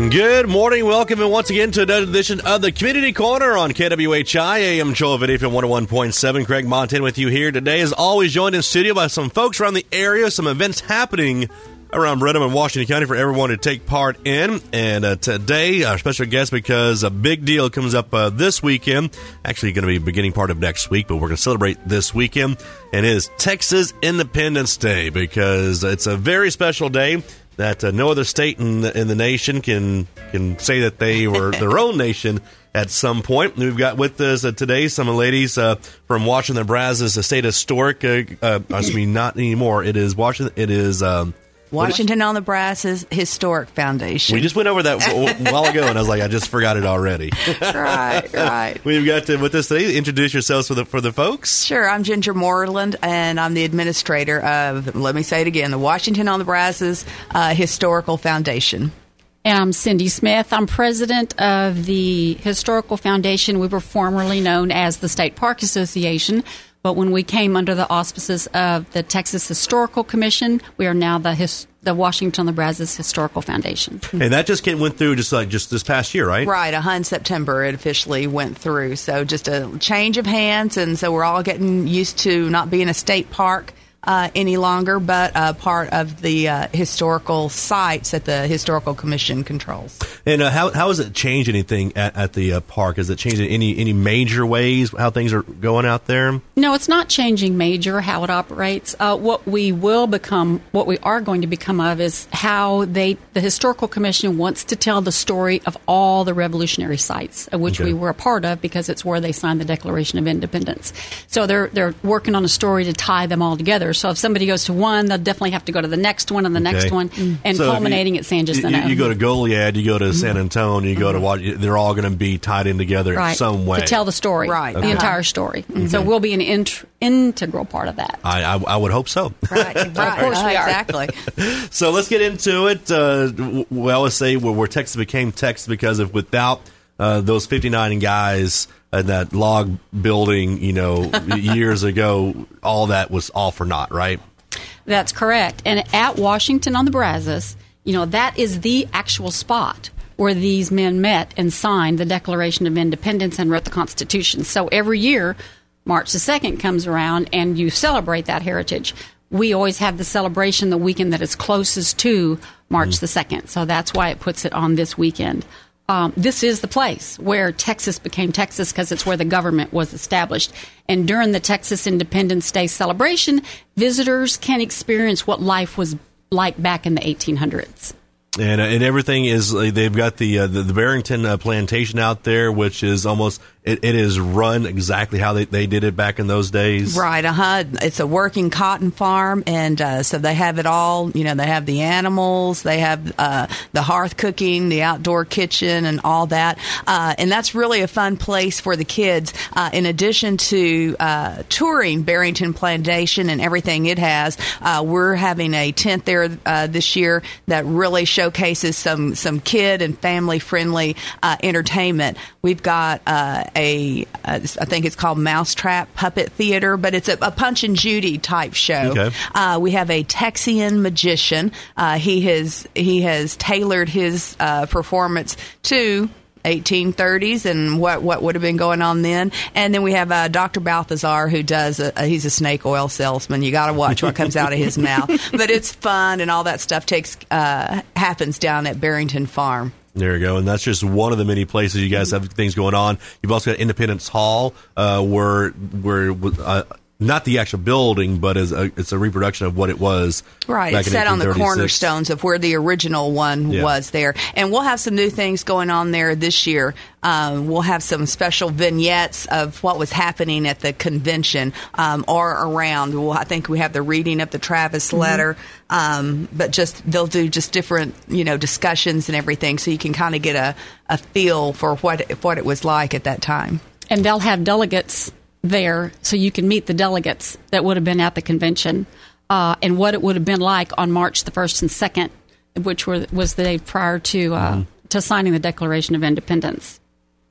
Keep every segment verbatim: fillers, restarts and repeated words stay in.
Good morning. Welcome and once again to another edition of the Community Corner on K W H I A M Joel Video from one oh one point seven. Craig Montana with you here today. As always, joined in studio by some folks around the area, some events happening around Brenham and Washington County for everyone to take part in. And uh, today, our special guest, because a big deal comes up uh, this weekend, actually going to be beginning part of next week, but we're going to celebrate this weekend, and it is Texas Independence Day, because it's a very special day that uh, no other state in the, in the nation can can say that they were their own nation at some point. We've got with us uh, today some ladies uh, from Washington, Nebraska's State Historic. Uh, uh, excuse me, not anymore. It is Washington. It is um, Washington on Nebraska's Historic Foundation. We just went over that a while ago, and I was like, I just forgot it already. Right, right. We've got to, with us today, introduce yourselves for the for the folks. Sure, I'm Ginger Moreland, and I'm the administrator of, let me say it again, the Washington on Nebraska's uh, Historical Foundation. And I'm Cindy Smith. I'm president of the Historical Foundation. We were formerly known as the State Park Association. But when we came under the auspices of the Texas Historical Commission, we are now the his, the Washington Nebraska's Historical Foundation. And that just came, went through just like just this past year, right? Right. Uh, in September, it officially went through. So just a change of hands, and so we're all getting used to not being a state park Uh, any longer, but uh, part of the uh, historical sites that the Historical Commission controls. And uh, how how has it changed anything at, at the uh, park? Has it changed in any any major ways how things are going out there? No, it's not changing major how it operates. Uh, what we will become, what we are going to become of, is how they, the Historical Commission wants to tell the story of all the revolutionary sites, of which okay. we were a part of, because it's where they signed the Declaration of Independence. So they're they're working on a story to tie them all together. So if somebody goes to one, they'll definitely have to go to the next one and the okay. next one, and so culminating you, at San Jacinto. You, you go to Goliad, you go to San Antonio, you go to what? They're all going to be tied in together right. in some way to tell the story, right? Okay. The entire story. Mm-hmm. So we'll be an int- integral part of that. I, I, I would hope so. Right, right. Of course we are. Exactly. So let's get into it. Uh, we always say where, where Texas became Texas because of without uh, those fifty-nine guys in that log building, you know, years ago, all that was all for naught, right? That's correct. And at Washington on the Brazos, you know, that is the actual spot where these men met and signed the Declaration of Independence and wrote the Constitution. So every year, March the second comes around and you celebrate that heritage. We always have the celebration the weekend that is closest to March mm. the second. So that's why it puts it on this weekend. Um, this is the place where Texas became Texas, because it's where the government was established. And during the Texas Independence Day celebration, visitors can experience what life was like back in the eighteen hundreds. And uh, and everything is, uh, they've got the uh, the, the Barrington uh, plantation out there, which is almost, it, it is run exactly how they, they did it back in those days. Right, uh-huh. It's a working cotton farm, and uh, so they have it all. You know, they have the animals, they have uh, the hearth cooking, the outdoor kitchen, and all that. Uh, and that's really a fun place for the kids. Uh, in addition to uh, touring Barrington Plantation and everything it has, uh, we're having a tent there uh, this year that really showcases some some kid and family friendly uh, entertainment. We've got uh, a, a I think it's called Mousetrap Puppet Theater, but it's a, a Punch and Judy type show. Okay. Uh, we have a Texian magician. Uh, he has he has tailored his uh, performance to eighteen thirties and what, what would have been going on then. And then we have uh, Doctor Balthazar, who does, a, a, he's a snake oil salesman. You got to watch what comes out of his mouth. But it's fun, and all that stuff takes uh, happens down at Barrington Farm. There you go. And that's just one of the many places you guys have things going on. You've also got Independence Hall, uh, where, where uh, not the actual building, but as a, it's a reproduction of what it was. Right. Back it's in set on the eighteen thirty-six. cornerstones of where the original one yeah. was there. And we'll have some new things going on there this year. Um, we'll have some special vignettes of what was happening at the convention um, or around. We'll, I think we have the reading of the Travis letter, mm-hmm. um, but just they'll do just different, you know, discussions and everything, so you can kind of get a, a feel for what what it was like at that time. And they'll have delegates there, so you can meet the delegates that would have been at the convention, uh, and what it would have been like on March the first and second, which were, was the day prior to uh, mm-hmm. to signing the Declaration of Independence.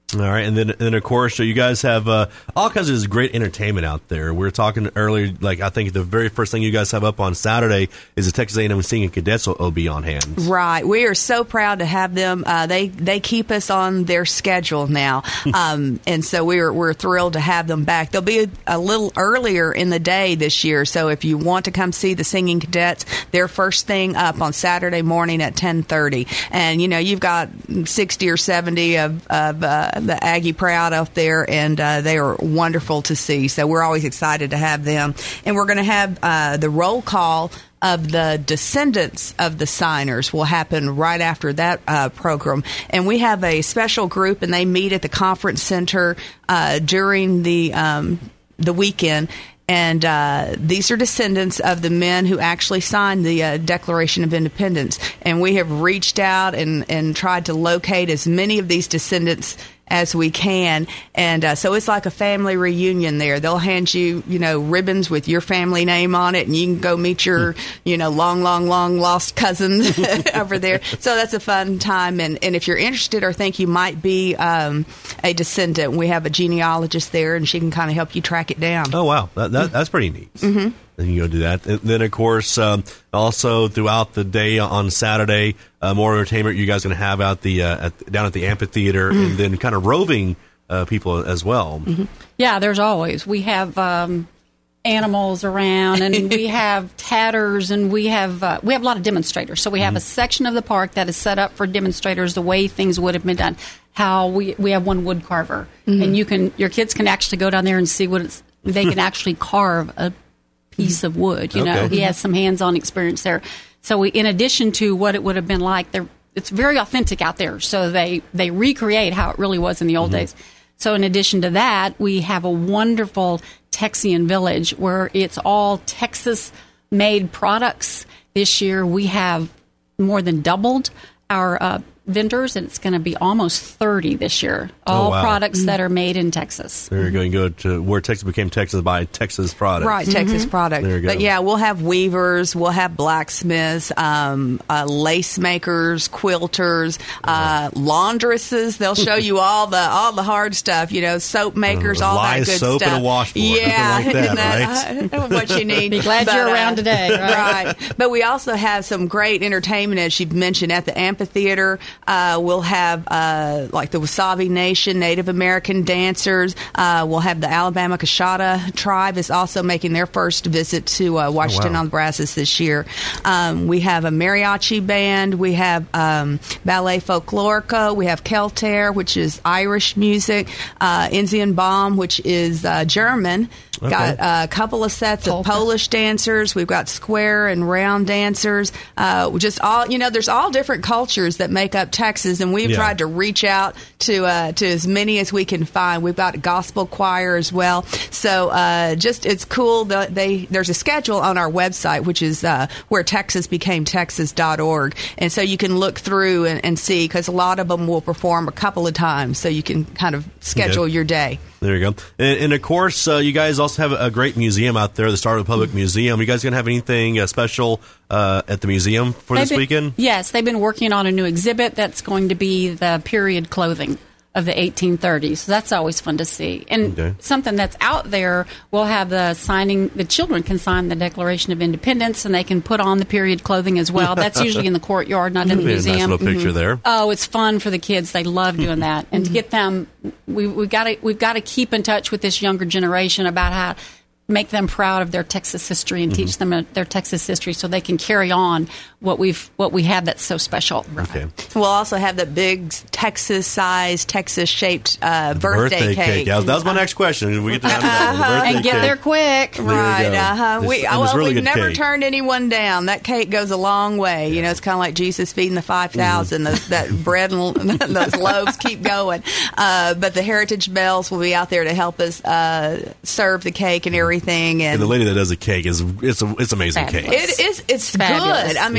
All right, and then, and then of course, so you guys have uh, all kinds of this great entertainment out there. We were talking earlier, like I think the very first thing you guys have up on Saturday is the Texas A and M Singing Cadets will, will be on hand. Right, we are so proud to have them. Uh, they they keep us on their schedule now, um, and so we're we're thrilled to have them back. They'll be a, a little earlier in the day this year, so if you want to come see the Singing Cadets, they're first thing up on Saturday morning at ten thirty, and you know you've got sixty or seventy of of uh, the Aggie Proud out there, and uh, they are wonderful to see. So we're always excited to have them. And we're going to have uh, the roll call of the descendants of the signers will happen right after that uh, program. And we have a special group, and they meet at the conference center uh, during the um, the weekend. And uh, these are descendants of the men who actually signed the uh, Declaration of Independence. And we have reached out and, and tried to locate as many of these descendants as we can. And uh, so it's like a family reunion there. They'll hand you, you know, ribbons with your family name on it, and you can go meet your, you know, long, long, long lost cousins over there. So that's a fun time. And, and if you're interested or think you might be um, a descendant, we have a genealogist there, and she can kind of help you track it down. Oh, wow. That, that, that's pretty neat. Mm-hmm. Then you go do that. And then, of course, um, also throughout the day on Saturday, uh, more entertainment you guys are going to have out the uh, at, down at the amphitheater, mm-hmm. and then kind of roving uh, people as well. Mm-hmm. Yeah, there's always. We have um, animals around, and we have tatters, and we have uh, we have a lot of demonstrators. So we have mm-hmm. a section of the park that is set up for demonstrators the way things would have been done. How we we have one wood carver, mm-hmm. and you can your kids can actually go down there and see what it's, they can actually carve a piece of wood. You know, okay. He has some hands-on experience there. So we, in addition to what it would have been like, it's very authentic out there. So they, they recreate how it really was in the old mm-hmm. days. So in addition to that, we have a wonderful Texian village where it's all Texas-made products. This year we have more than doubled our uh, vendors, and it's going to be almost thirty this year. All oh, wow. products that are made in Texas. They're going to go to where Texas became Texas by Texas products. Right, mm-hmm. Texas product. There you go. But yeah, we'll have weavers, we'll have blacksmiths, um, uh, lace makers, quilters, uh, laundresses. They'll show you all the all the hard stuff. You know, soap makers, uh, all that good soap stuff. And a washboard. Yeah, like that, that, right? uh, what you need. Be glad but, you're around uh, today. Right? right. But we also have some great entertainment, as you mentioned, at the amphitheater. Uh, we'll have have uh, like the Wasabi Nation, Native American dancers. Uh, we'll have the Alabama Coshada tribe is also making their first visit to uh, Washington oh, wow. on the Brazos this year. Um, we have a mariachi band. We have um, Ballet Folklorica. We have Keltair, which is Irish music. Uh, Enzian Baum, which is uh, German. Okay. Got uh, a couple of sets Polka. of Polish dancers. We've got square and round dancers. Uh, just all, you know, there's all different cultures that make up Texas, and we've yeah. tried to reach out to uh, to as many as we can find. We've got a gospel choir as well. So uh, just it's cool. That they there's a schedule on our website, which is uh, where Texas became Texas dot org, and so you can look through and, and see, because a lot of them will perform a couple of times, so you can kind of schedule okay. your day. There you go. And, and of course, uh, you guys also have a great museum out there, the Star Republic mm-hmm. Museum. You guys going to have anything uh, special uh, at the museum for they've this been, weekend? Yes, they've been working on a new exhibit that's going to be the period clothing of the eighteen thirties. So that's always fun to see. And okay. something that's out there, we'll have the signing, the children can sign the Declaration of Independence, and they can put on the period clothing as well. That's usually in the courtyard, not in the museum. Nice little picture mm-hmm. there. Oh, it's fun for the kids. They love doing that. And to get them, we, we've got to we've got to keep in touch with this younger generation about how make them proud of their Texas history and mm-hmm. teach them their Texas history so they can carry on what we've what we have that's so special. Okay. We'll also have the big Texas-sized, Texas-shaped uh, birthday, birthday cake. cake. Yeah, that was my next question. We get to that. Uh-huh. And get cake. there quick. There right. Uh-huh. We, well, really we've never cake. turned anyone down. That cake goes a long way. Yeah. You know, it's kind of like Jesus feeding the five thousand. Mm-hmm. That bread and those loaves keep going. Uh, but the Heritage Bells will be out there to help us uh, serve the cake and everything. And, and the lady that does the cake is it's a, it's amazing Fabulous. cake. It is. It's Fabulous. good. I mean,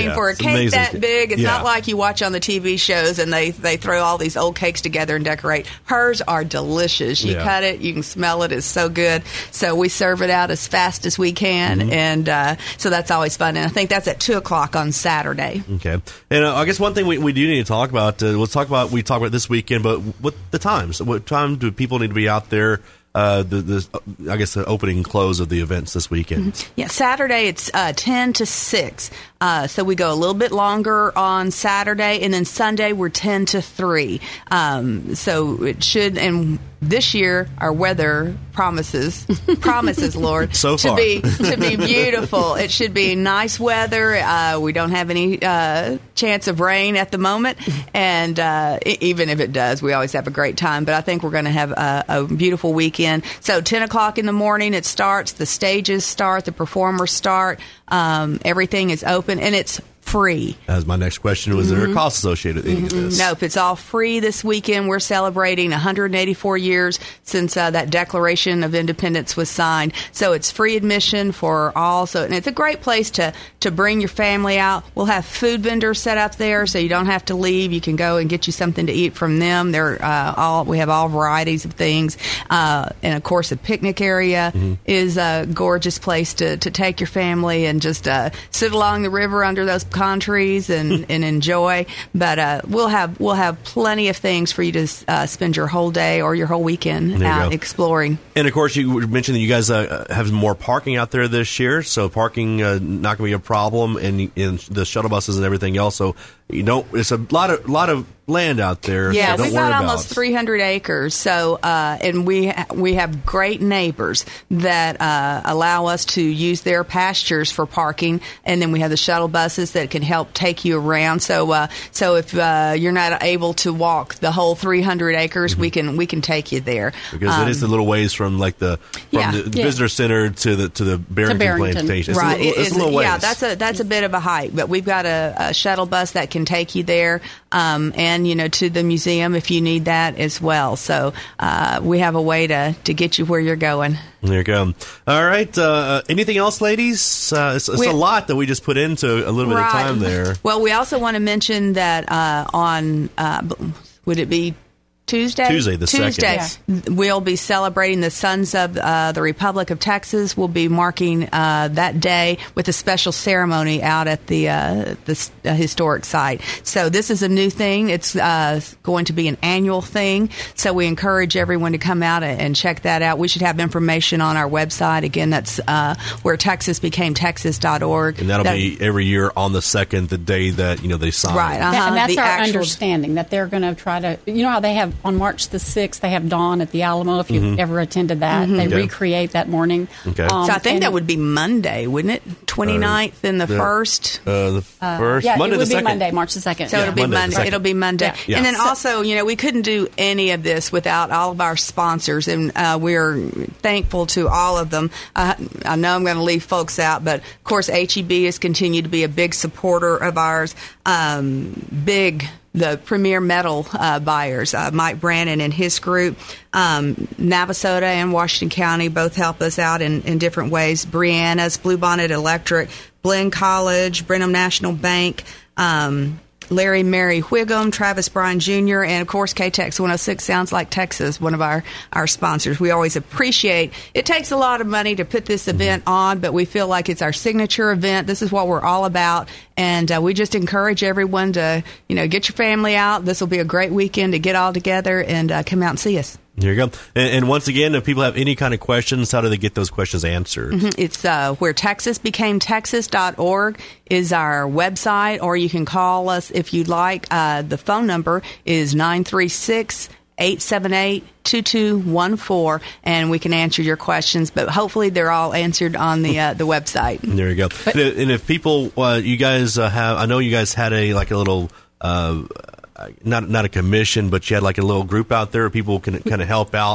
Yeah, for a it's cake amazing. that big, it's Yeah. not like you watch on the T V shows and they, they throw all these old cakes together and decorate. Hers are delicious. You Yeah. cut it, you can smell it. It's so good. So we serve it out as fast as we can, Mm-hmm. and uh, so that's always fun. And I think that's at two o'clock on Saturday. Okay. And uh, I guess one thing we, we do need to talk about, uh, let's talk about, we talked about this weekend, but what the times? What time do people need to be out there? Uh, the, the I guess the opening and close of the events this weekend. Yeah, Saturday it's uh, ten to six. Uh, so we go a little bit longer on Saturday, and then Sunday we're ten to three. Um, so it should, and this year our weather promises promises, Lord, So to far. be to be beautiful. It should be nice weather. Uh, we don't have any uh, chance of rain at the moment, and uh, e- even if it does, we always have a great time. But I think we're going to have a, a beautiful weekend. So ten o'clock in the morning it starts. The stages start. The performers start. Um, everything is open, and it's free. As my next question, was there a cost associated with any of this? Nope, it's all free this weekend. We're celebrating one hundred eighty-four years since uh, that Declaration of Independence was signed. So it's free admission for all. So and it's a great place to, to bring your family out. We'll have food vendors set up there, so you don't have to leave. You can go and get you something to eat from them. They're uh, all we have all varieties of things, uh, and of course the picnic area Mm-hmm. is a gorgeous place to, to take your family and just uh, sit along the river under those pecan trees and, and enjoy. But uh, we'll have we'll have plenty of things for you to uh, spend your whole day or your whole weekend There you out go. exploring. And of course, you mentioned that you guys uh, have more parking out there this year, so parking uh, not going to be a problem, and, and the shuttle buses and everything else. So you don't. It's a lot of lot of land out there. Yeah, so don't we've worry got about. almost three hundred acres. So, uh, and we we have great neighbors that uh, allow us to use their pastures for parking, and then we have the shuttle buses that can help take you around. So, uh, so if uh, you're not able to walk the whole three hundred acres, we can we can take you there Because Um, it is the little ways from like the from yeah, the yeah. visitor center to the to the Barrington, Barrington. plantation. It's right. a little, it's It a is- little ways. yeah, that's a that's a bit of a hike, but we've got a, a shuttle bus that can take you there, um, and you know to the museum if you need that as well. So uh, we have a way to to get you where you're going. There you go. All right. Uh, anything else, ladies? Uh, it's it's We- a lot that we just put into a little bit of Right. time there. Well, we also want to mention that uh, on uh, b- would it be Tuesday? Tuesday, the second. Tuesday, we'll be celebrating the Sons of uh, the Republic of Texas. We'll be marking uh, that day with a special ceremony out at the uh, the s- uh, historic site. So this is a new thing. It's uh, going to be an annual thing. So we encourage everyone to come out and check that out. We should have information on our website. Again, that's uh, where Texas became Texas dot org. And that'll That- be every year on the second, the day that you know they sign. Right. That- Uh-huh, and that's the our actual- understanding that they're going to try to. You know how they have on March the sixth they have dawn at the Alamo. If you've ever attended that, they Okay. recreate that morning. Okay. Um, So I think and- that would be Monday, wouldn't it? twenty-ninth and the the- first. Uh, the first Yeah, Monday it would the be second. Monday, March the second. So Yeah, it'll be Monday the Monday. second. It'll be Monday. Yeah. Yeah. And then So- also, you know, we couldn't do any of this without all of our sponsors, and uh, we're thankful to all of them. Uh, I know I'm going to leave folks out, but of course, H E B has continued to be a big supporter of ours. Um, big. The premier metal uh, buyers, uh, Mike Brannon and his group, um, Navasota and Washington County both help us out in, in different ways. Brianna's, Bluebonnet Electric, Blinn College, Brenham National Bank, um, Larry Mary Whigham, Travis Bryan Junior, and of course K T E X one oh six Sounds Like Texas, one of our, our sponsors. We always appreciate it. Takes a lot of money to put this event on, but we feel like it's our signature event. This is what we're all about, and uh, we just encourage everyone to, you know, get your family out. This will be a great weekend to get all together and uh, come out and see us. There you go. And, and once again, if people have any kind of questions, how do they get those questions answered? It's uh, where Texas became Texas dot org is our website, or you can call us if you'd like. Uh, the phone number is nine three six, eight seven eight, two two one four, and we can answer your questions, but hopefully they're all answered on the uh, the website. There you go. And, and if people, uh, you guys uh, have, I know you guys had a like a little. Uh, Not not a commission, but you had like a little group out there. People can kind of help out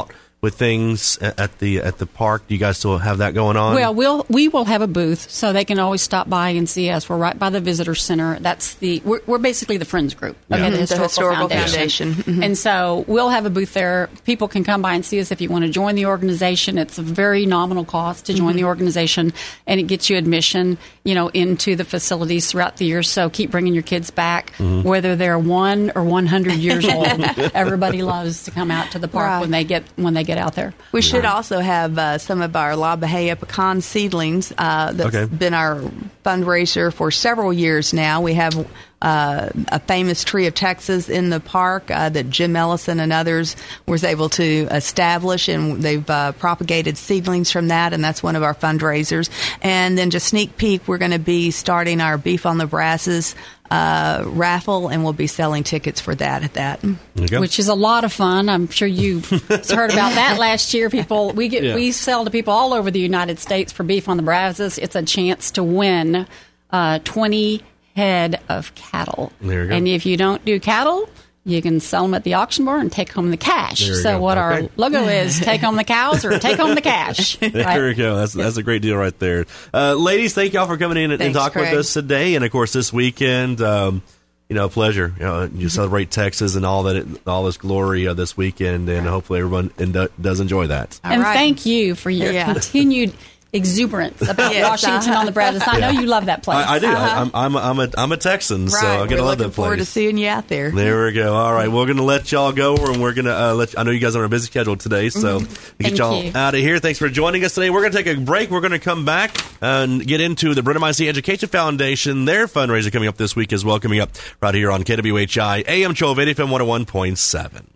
with things at the at the park? Do you guys still have that going on? Well, we'll we will have a booth, so they can always stop by and see us. We're right by the visitor center. That's the we're, we're basically the Friends Group, Yeah. okay, the Mhm, the Historical, Historical Foundation, Foundation. Mhm. and so we'll have a booth there. People can come by and see us if you want to join the organization. It's a very nominal cost to join Mm-hmm. the organization, and it gets you admission, you know, into the facilities throughout the year. So keep bringing your kids back, Mm-hmm. whether they're one or one hundred years old. Everybody loves to come out to the park Right. when they get when they get out there. We should also have uh, some of our La Bahia pecan seedlings. Uh, that's Okay. been our fundraiser for several years now. We have uh, a famous tree of Texas in the park uh, that Jim Ellison and others was able to establish, and they've uh, propagated seedlings from that, and that's one of our fundraisers. And then just sneak peek, we're going to be starting our Beef on the Brasses uh, raffle, and we'll be selling tickets for that at that. There you go. Which is a lot of fun. I'm sure you heard about that last year. People, we get Yeah. we sell to people all over the United States for Beef on the Brazos. It's a chance to win uh, twenty head of cattle. There you go. And if you don't do cattle, you can sell them at the auction bar and take home the cash. There you So go. what Okay. our logo is: take home the cows or take home the cash. There Right? we go. That's that's a great deal right there. Uh, ladies, thank y'all for coming in and, and Thanks, talking with Craig. us today. And of course, this weekend, um, you know, pleasure. You know, you celebrate Texas and all that, it, all this glory uh, this weekend, and hopefully everyone in, does enjoy that. All And right. thank you for your Yeah. continued exuberance about Yes, Washington uh-huh. on the Brazos. I know you love that place. I, I do. Uh-huh. I, I'm I'm a, I'm a I'm a Texan, so Right. I'm gonna We're love looking that forward to place. seeing you out there. There we go. All right, we're going to let y'all go, and we're going to uh, let. I know you guys are on a busy schedule today, so to get Thank y'all you. out of here. Thanks for joining us today. We're going to take a break. We're going to come back and get into the Brettanomyces Education Foundation. Their fundraiser coming up this week as well, coming up right here on K W H I A M twelve eighty F M one oh one point seven.